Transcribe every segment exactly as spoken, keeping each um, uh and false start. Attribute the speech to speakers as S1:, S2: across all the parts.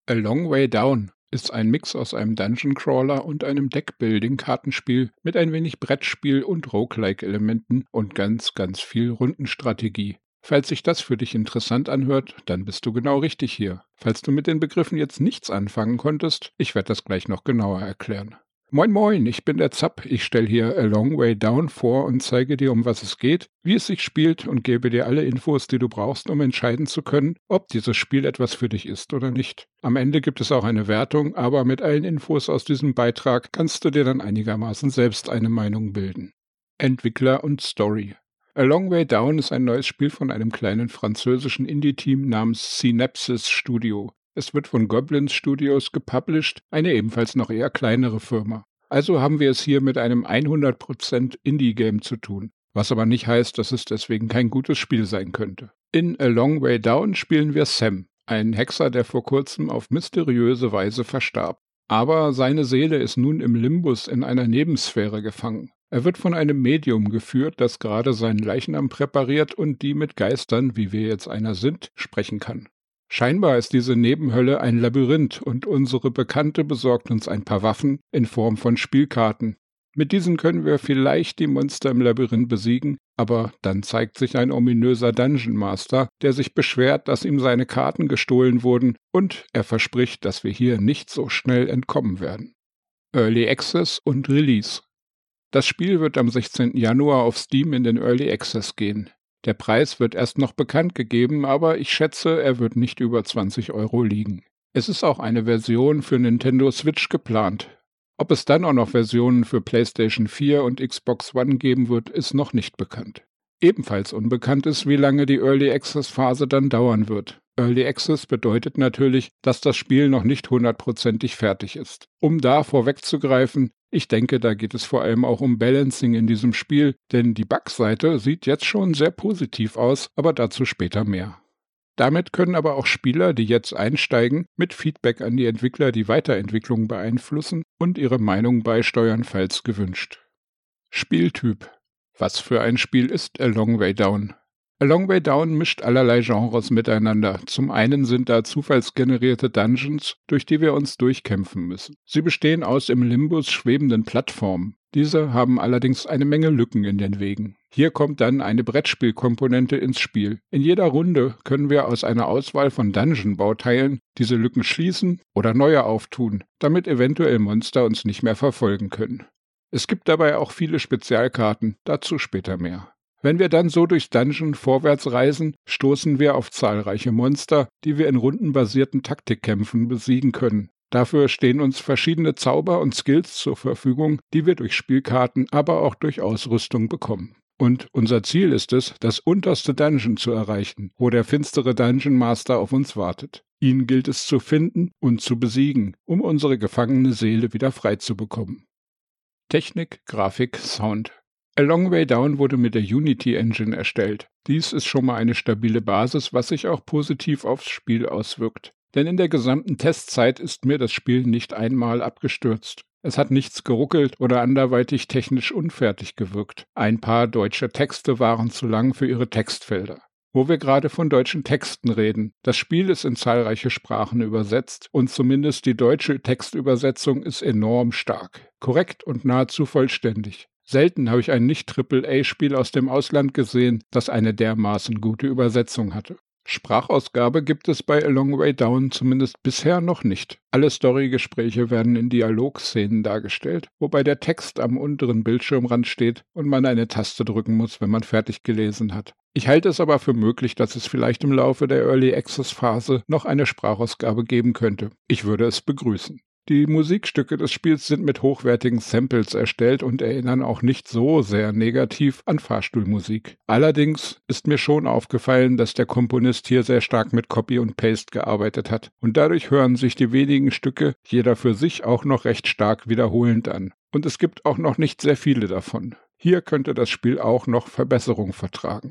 S1: A Long Way Down ist ein Mix aus einem Dungeon-Crawler und einem Deckbuilding-Kartenspiel mit ein wenig Brettspiel und Roguelike-Elementen und ganz, ganz viel Rundenstrategie. Falls sich das für dich interessant anhört, dann bist du genau richtig hier. Falls du mit den Begriffen jetzt nichts anfangen konntest, ich werde das gleich noch genauer erklären. Moin Moin, ich bin der Zapp. Ich stelle hier A Long Way Down vor und zeige dir, um was es geht, wie es sich spielt und gebe dir alle Infos, die du brauchst, um entscheiden zu können, ob dieses Spiel etwas für dich ist oder nicht. Am Ende gibt es auch eine Wertung, aber mit allen Infos aus diesem Beitrag kannst du dir dann einigermaßen selbst eine Meinung bilden. Entwickler und Story. A Long Way Down ist ein neues Spiel von einem kleinen französischen Indie-Team namens Synapsis Studio. Es wird von Goblins Studios gepublished, eine ebenfalls noch eher kleinere Firma. Also haben wir es hier mit einem hundert Prozent Indie-Game zu tun, was aber nicht heißt, dass es deswegen kein gutes Spiel sein könnte. In A Long Way Down spielen wir Sam, einen Hexer, der vor kurzem auf mysteriöse Weise verstarb. Aber seine Seele ist nun im Limbus in einer Nebensphäre gefangen. Er wird von einem Medium geführt, das gerade seinen Leichnam präpariert und die mit Geistern, wie wir jetzt einer sind, sprechen kann. Scheinbar ist diese Nebenhölle ein Labyrinth und unsere Bekannte besorgt uns ein paar Waffen in Form von Spielkarten. Mit diesen können wir vielleicht die Monster im Labyrinth besiegen, aber dann zeigt sich ein ominöser Dungeon Master, der sich beschwert, dass ihm seine Karten gestohlen wurden und er verspricht, dass wir hier nicht so schnell entkommen werden. Early Access und Release. Das Spiel wird am sechzehnten Januar auf Steam in den Early Access gehen. Der Preis wird erst noch bekannt gegeben, aber ich schätze, er wird nicht über zwanzig Euro liegen. Es ist auch eine Version für Nintendo Switch geplant. Ob es dann auch noch Versionen für PlayStation vier und Xbox One geben wird, ist noch nicht bekannt. Ebenfalls unbekannt ist, wie lange die Early Access Phase dann dauern wird. Early Access bedeutet natürlich, dass das Spiel noch nicht hundertprozentig fertig ist. Um da vorwegzugreifen, ich denke, da geht es vor allem auch um Balancing in diesem Spiel, denn die Bugseite sieht jetzt schon sehr positiv aus, aber dazu später mehr. Damit können aber auch Spieler, die jetzt einsteigen, mit Feedback an die Entwickler die Weiterentwicklung beeinflussen und ihre Meinung beisteuern, falls gewünscht. Spieltyp. Was für ein Spiel ist A Long Way Down? A Long Way Down mischt allerlei Genres miteinander. Zum einen sind da zufallsgenerierte Dungeons, durch die wir uns durchkämpfen müssen. Sie bestehen aus im Limbus schwebenden Plattformen. Diese haben allerdings eine Menge Lücken in den Wegen. Hier kommt dann eine Brettspielkomponente ins Spiel. In jeder Runde können wir aus einer Auswahl von Dungeon-Bauteilen diese Lücken schließen oder neue auftun, damit eventuell Monster uns nicht mehr verfolgen können. Es gibt dabei auch viele Spezialkarten, dazu später mehr. Wenn wir dann so durchs Dungeon vorwärts reisen, stoßen wir auf zahlreiche Monster, die wir in rundenbasierten Taktikkämpfen besiegen können. Dafür stehen uns verschiedene Zauber und Skills zur Verfügung, die wir durch Spielkarten, aber auch durch Ausrüstung bekommen. Und unser Ziel ist es, das unterste Dungeon zu erreichen, wo der finstere Dungeon Master auf uns wartet. Ihn gilt es zu finden und zu besiegen, um unsere gefangene Seele wieder frei zu bekommen. Technik, Grafik, Sound. A Long Way Down wurde mit der Unity Engine erstellt. Dies ist schon mal eine stabile Basis, was sich auch positiv aufs Spiel auswirkt. Denn in der gesamten Testzeit ist mir das Spiel nicht einmal abgestürzt. Es hat nichts geruckelt oder anderweitig technisch unfertig gewirkt. Ein paar deutsche Texte waren zu lang für ihre Textfelder. Wo wir gerade von deutschen Texten reden. Das Spiel ist in zahlreiche Sprachen übersetzt und zumindest die deutsche Textübersetzung ist enorm stark, korrekt und nahezu vollständig. Selten habe ich ein Nicht-Triple A Spiel aus dem Ausland gesehen, das eine dermaßen gute Übersetzung hatte. Sprachausgabe gibt es bei A Long Way Down zumindest bisher noch nicht. Alle Storygespräche werden in Dialogszenen dargestellt, wobei der Text am unteren Bildschirmrand steht und man eine Taste drücken muss, wenn man fertig gelesen hat. Ich halte es aber für möglich, dass es vielleicht im Laufe der Early Access Phase noch eine Sprachausgabe geben könnte. Ich würde es begrüßen. Die Musikstücke des Spiels sind mit hochwertigen Samples erstellt und erinnern auch nicht so sehr negativ an Fahrstuhlmusik. Allerdings ist mir schon aufgefallen, dass der Komponist hier sehr stark mit Copy und Paste gearbeitet hat und dadurch hören sich die wenigen Stücke, jeder für sich, auch noch recht stark wiederholend an. Und es gibt auch noch nicht sehr viele davon. Hier könnte das Spiel auch noch Verbesserung vertragen.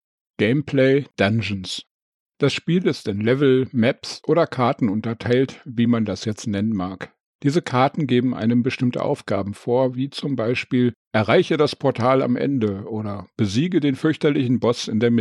S1: Gameplay Dungeons. Das Spiel ist in Level, Maps oder Karten unterteilt, wie man das jetzt nennen mag. Diese Karten geben einem bestimmte Aufgaben vor, wie zum Beispiel erreiche das Portal am Ende oder besiege den fürchterlichen Boss in der Mitte.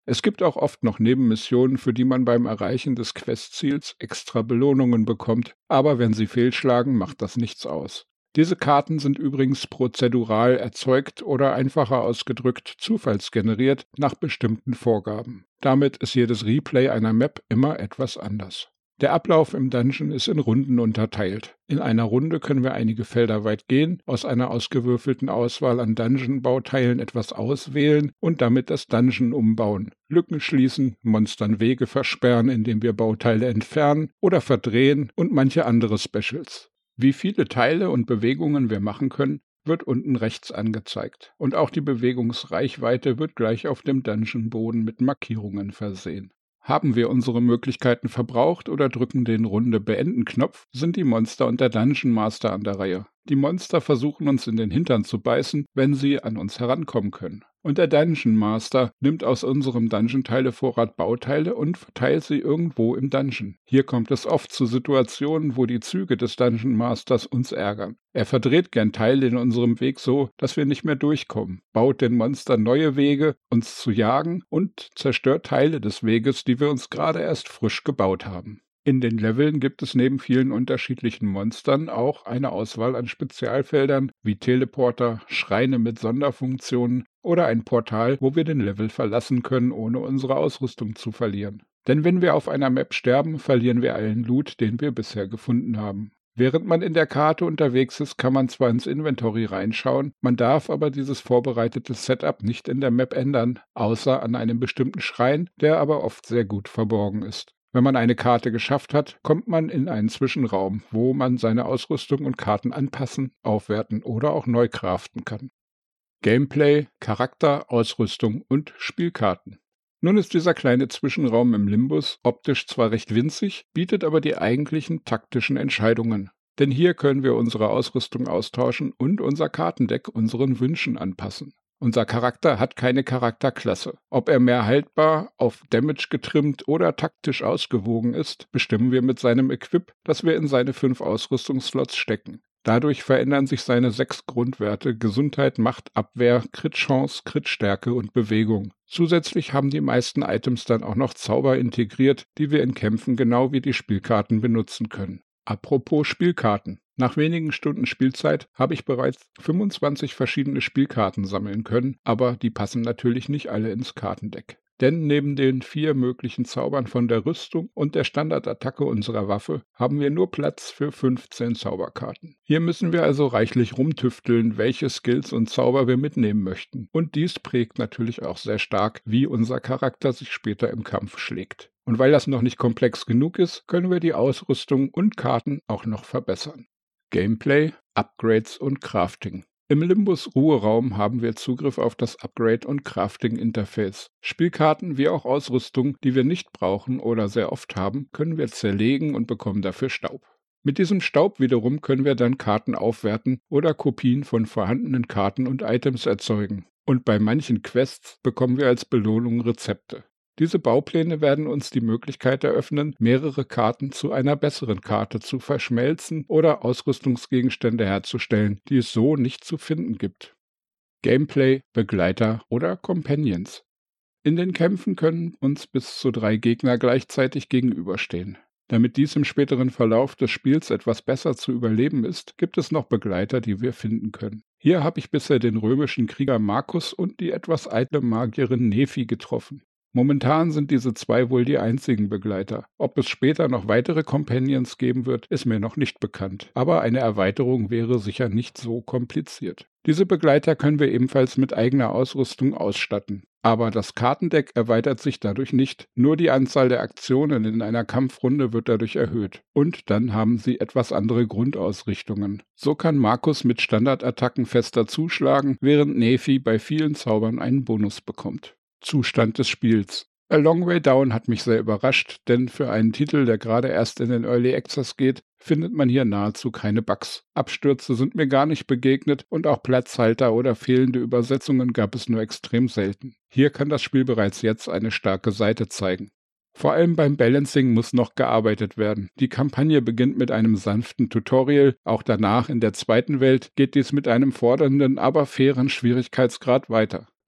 S1: Es gibt auch oft noch Nebenmissionen, für die man beim Erreichen des Questziels extra Belohnungen bekommt, aber wenn sie fehlschlagen, macht das nichts aus. Diese Karten sind übrigens prozedural erzeugt oder einfacher ausgedrückt zufallsgeneriert nach bestimmten Vorgaben. Damit ist jedes Replay einer Map immer etwas anders. Der Ablauf im Dungeon ist in Runden unterteilt. In einer Runde können wir einige Felder weit gehen, aus einer ausgewürfelten Auswahl an Dungeon-Bauteilen etwas auswählen und damit das Dungeon umbauen, Lücken schließen, Monstern Wege versperren, indem wir Bauteile entfernen oder verdrehen und manche andere Specials. Wie viele Teile und Bewegungen wir machen können, wird unten rechts angezeigt. Und auch die Bewegungsreichweite wird gleich auf dem Dungeon-Boden mit Markierungen versehen. Haben wir unsere Möglichkeiten verbraucht oder drücken den Runde-Beenden-Knopf, sind die Monster und der Dungeon Master an der Reihe. Die Monster versuchen uns in den Hintern zu beißen, wenn sie an uns herankommen können. Und der Dungeon Master nimmt aus unserem Dungeon-Teilevorrat Bauteile und verteilt sie irgendwo im Dungeon. Hier kommt es oft zu Situationen, wo die Züge des Dungeon Masters uns ärgern. Er verdreht gern Teile in unserem Weg so, dass wir nicht mehr durchkommen, baut den Monstern neue Wege, uns zu jagen und zerstört Teile des Weges, die wir uns gerade erst frisch gebaut haben. In den Leveln gibt es neben vielen unterschiedlichen Monstern auch eine Auswahl an Spezialfeldern wie Teleporter, Schreine mit Sonderfunktionen oder ein Portal, wo wir den Level verlassen können, ohne unsere Ausrüstung zu verlieren. Denn wenn wir auf einer Map sterben, verlieren wir allen Loot, den wir bisher gefunden haben. Während man in der Karte unterwegs ist, kann man zwar ins Inventory reinschauen, man darf aber dieses vorbereitete Setup nicht in der Map ändern, außer an einem bestimmten Schrein, der aber oft sehr gut verborgen ist. Wenn man eine Karte geschafft hat, kommt man in einen Zwischenraum, wo man seine Ausrüstung und Karten anpassen, aufwerten oder auch neu craften kann. Gameplay, Charakter, Ausrüstung und Spielkarten. Nun ist dieser kleine Zwischenraum im Limbus optisch zwar recht winzig, bietet aber die eigentlichen taktischen Entscheidungen. Denn hier können wir unsere Ausrüstung austauschen und unser Kartendeck unseren Wünschen anpassen. Unser Charakter hat keine Charakterklasse. Ob er mehr haltbar, auf Damage getrimmt oder taktisch ausgewogen ist, bestimmen wir mit seinem Equip, das wir in seine fünf Ausrüstungsslots stecken. Dadurch verändern sich seine sechs Grundwerte Gesundheit, Macht, Abwehr, Crit-Chance, Crit-Stärke und Bewegung. Zusätzlich haben die meisten Items dann auch noch Zauber integriert, die wir in Kämpfen genau wie die Spielkarten benutzen können. Apropos Spielkarten. Nach wenigen Stunden Spielzeit habe ich bereits fünfundzwanzig verschiedene Spielkarten sammeln können, aber die passen natürlich nicht alle ins Kartendeck. Denn neben den vier möglichen Zaubern von der Rüstung und der Standardattacke unserer Waffe haben wir nur Platz für fünfzehn Zauberkarten. Hier müssen wir also reichlich rumtüfteln, welche Skills und Zauber wir mitnehmen möchten. Und dies prägt natürlich auch sehr stark, wie unser Charakter sich später im Kampf schlägt. Und weil das noch nicht komplex genug ist, können wir die Ausrüstung und Karten auch noch verbessern. Gameplay, Upgrades und Crafting. Im Limbus-Ruheraum haben wir Zugriff auf das Upgrade- und Crafting-Interface. Spielkarten wie auch Ausrüstung, die wir nicht brauchen oder sehr oft haben, können wir zerlegen und bekommen dafür Staub. Mit diesem Staub wiederum können wir dann Karten aufwerten oder Kopien von vorhandenen Karten und Items erzeugen. Und bei manchen Quests bekommen wir als Belohnung Rezepte. Diese Baupläne werden uns die Möglichkeit eröffnen, mehrere Karten zu einer besseren Karte zu verschmelzen oder Ausrüstungsgegenstände herzustellen, die es so nicht zu finden gibt. Gameplay, Begleiter oder Companions. In den Kämpfen können uns bis zu drei Gegner gleichzeitig gegenüberstehen. Damit dies im späteren Verlauf des Spiels etwas besser zu überleben ist, gibt es noch Begleiter, die wir finden können. Hier habe ich bisher den römischen Krieger Marcus und die etwas eitle Magierin Nephi getroffen. Momentan sind diese zwei wohl die einzigen Begleiter. Ob es später noch weitere Companions geben wird, ist mir noch nicht bekannt. Aber eine Erweiterung wäre sicher nicht so kompliziert. Diese Begleiter können wir ebenfalls mit eigener Ausrüstung ausstatten. Aber das Kartendeck erweitert sich dadurch nicht. Nur die Anzahl der Aktionen in einer Kampfrunde wird dadurch erhöht. Und dann haben sie etwas andere Grundausrichtungen. So kann Marcus mit Standardattacken fester zuschlagen, während Nephi bei vielen Zaubern einen Bonus bekommt. Zustand des Spiels. A Long Way Down hat mich sehr überrascht, denn für einen Titel, der gerade erst in den Early Access geht, findet man hier nahezu keine Bugs. Abstürze sind mir gar nicht begegnet und auch Platzhalter oder fehlende Übersetzungen gab es nur extrem selten. Hier kann das Spiel bereits jetzt eine starke Seite zeigen. Vor allem beim Balancing muss noch gearbeitet werden. Die Kampagne beginnt mit einem sanften Tutorial, auch danach in der zweiten Welt geht dies mit einem fordernden, aber fairen Schwierigkeitsgrad weiter.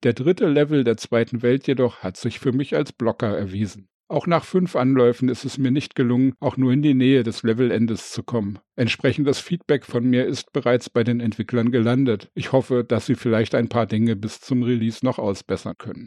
S1: Der dritte Level der zweiten Welt jedoch hat sich für mich als Blocker erwiesen. Auch nach fünf Anläufen ist es mir nicht gelungen, auch nur in die Nähe des Levelendes zu kommen. Entsprechendes Feedback von mir ist bereits bei den Entwicklern gelandet. Ich hoffe, dass sie vielleicht ein paar Dinge bis zum Release noch ausbessern können.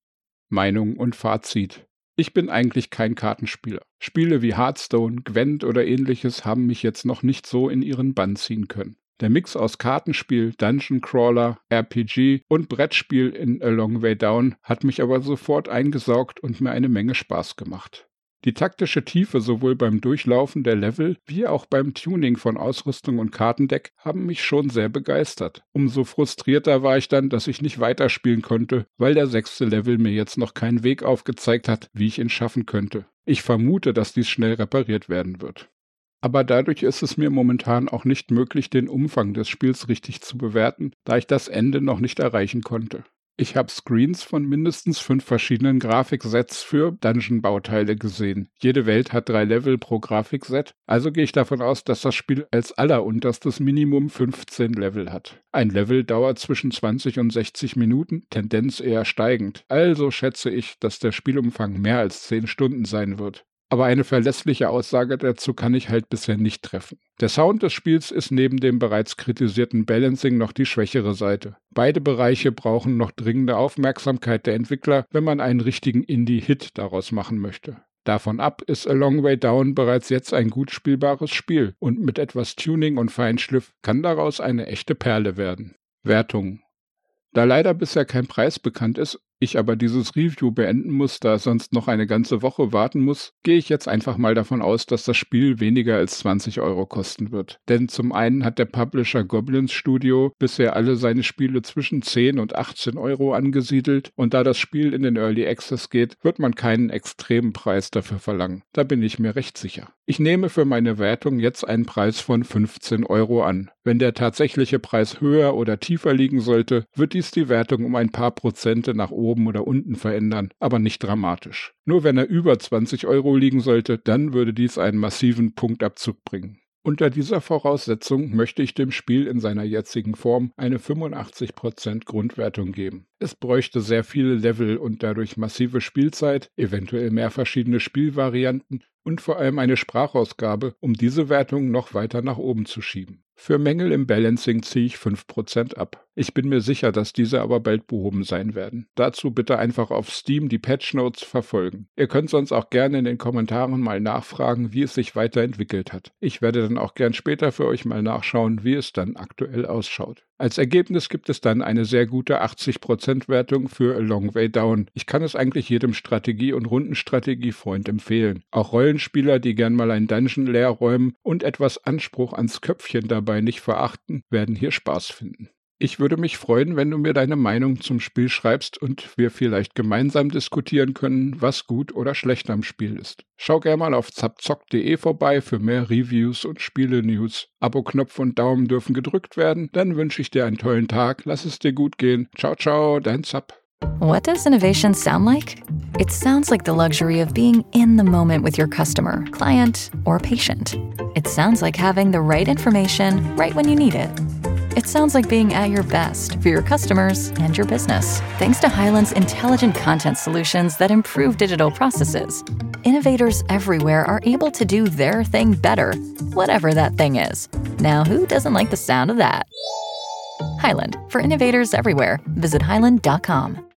S1: Meinung und Fazit. Ich bin eigentlich kein Kartenspieler. Spiele wie Hearthstone, Gwent oder ähnliches haben mich jetzt noch nicht so in ihren Bann ziehen können. Der Mix aus Kartenspiel, Dungeon Crawler, R P G und Brettspiel in A Long Way Down hat mich aber sofort eingesaugt und mir eine Menge Spaß gemacht. Die taktische Tiefe sowohl beim Durchlaufen der Level wie auch beim Tuning von Ausrüstung und Kartendeck haben mich schon sehr begeistert. Umso frustrierter war ich dann, dass ich nicht weiterspielen konnte, weil der sechste Level mir jetzt noch keinen Weg aufgezeigt hat, wie ich ihn schaffen könnte. Ich vermute, dass dies schnell repariert werden wird. Aber dadurch ist es mir momentan auch nicht möglich, den Umfang des Spiels richtig zu bewerten, da ich das Ende noch nicht erreichen konnte. Ich habe Screens von mindestens fünf verschiedenen Grafiksets für Dungeon-Bauteile gesehen. Jede Welt hat drei Level pro Grafikset, also gehe ich davon aus, dass das Spiel als allerunterstes Minimum fünfzehn Level hat. Ein Level dauert zwischen zwanzig und sechzig Minuten, Tendenz eher steigend, also schätze ich, dass der Spielumfang mehr als zehn Stunden sein wird. Aber eine verlässliche Aussage dazu kann ich halt bisher nicht treffen. Der Sound des Spiels ist neben dem bereits kritisierten Balancing noch die schwächere Seite. Beide Bereiche brauchen noch dringende Aufmerksamkeit der Entwickler, wenn man einen richtigen Indie-Hit daraus machen möchte. Davon ab ist A Long Way Down bereits jetzt ein gut spielbares Spiel und mit etwas Tuning und Feinschliff kann daraus eine echte Perle werden. Wertung. Da leider bisher kein Preis bekannt ist, ich aber dieses Review beenden muss, da es sonst noch eine ganze Woche warten muss, gehe ich jetzt einfach mal davon aus, dass das Spiel weniger als zwanzig Euro kosten wird. Denn zum einen hat der Publisher Goblins Studio bisher alle seine Spiele zwischen zehn und achtzehn Euro angesiedelt und da das Spiel in den Early Access geht, wird man keinen extremen Preis dafür verlangen. Da bin ich mir recht sicher. Ich nehme für meine Wertung jetzt einen Preis von fünfzehn Euro an. Wenn der tatsächliche Preis höher oder tiefer liegen sollte, wird dies die Wertung um ein paar Prozente nach oben oder unten verändern, aber nicht dramatisch. Nur wenn er über zwanzig Euro liegen sollte, dann würde dies einen massiven Punktabzug bringen. Unter dieser Voraussetzung möchte ich dem Spiel in seiner jetzigen Form eine fünfundachtzig Prozent Grundwertung geben. Es bräuchte sehr viele Level und dadurch massive Spielzeit, eventuell mehr verschiedene Spielvarianten und vor allem eine Sprachausgabe, um diese Wertung noch weiter nach oben zu schieben. Für Mängel im Balancing ziehe ich fünf Prozent ab. Ich bin mir sicher, dass diese aber bald behoben sein werden. Dazu bitte einfach auf Steam die Patchnotes verfolgen. Ihr könnt sonst auch gerne in den Kommentaren mal nachfragen, wie es sich weiterentwickelt hat. Ich werde dann auch gern später für euch mal nachschauen, wie es dann aktuell ausschaut. Als Ergebnis gibt es dann eine sehr gute achtzig Prozent Wertung für A Long Way Down. Ich kann es eigentlich jedem Strategie- und Rundenstrategie-Freund empfehlen. Auch Rollenspieler, die gern mal ein Dungeon leer räumen und etwas Anspruch ans Köpfchen dabei nicht verachten, werden hier Spaß finden. Ich würde mich freuen, wenn du mir deine Meinung zum Spiel schreibst und wir vielleicht gemeinsam diskutieren können, was gut oder schlecht am Spiel ist. Schau gerne mal auf zapzock punkt de vorbei für mehr Reviews und Spiele-News. Abo-Knopf und Daumen dürfen gedrückt werden. Dann wünsche ich dir einen tollen Tag. Lass es dir gut gehen. Ciao, ciao, dein Zap.
S2: What does innovation sound like? It sounds like the luxury of being in the moment with your customer, client, or patient. It sounds like having the right information right when you need it. It sounds like being at your best for your customers and your business. Thanks to Hyland's intelligent content solutions that improve digital processes, innovators everywhere are able to do their thing better, whatever that thing is. Now, who doesn't like the sound of that? Hyland, for innovators everywhere. Visit hyland dot com.